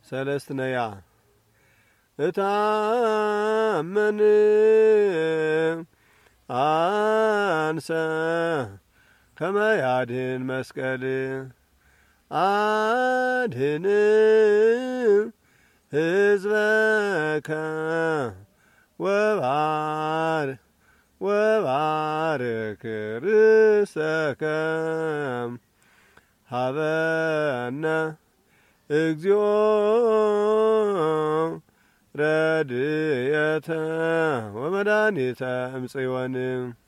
ሰለስትነያ እታመን አንሰ ከመያድን መስቀል አድህን ሕዝበከ ወባርክ ርእሰከ ሀበነ እግዚኦ ረድኤተ ወመድኃኒተ እምጽዮን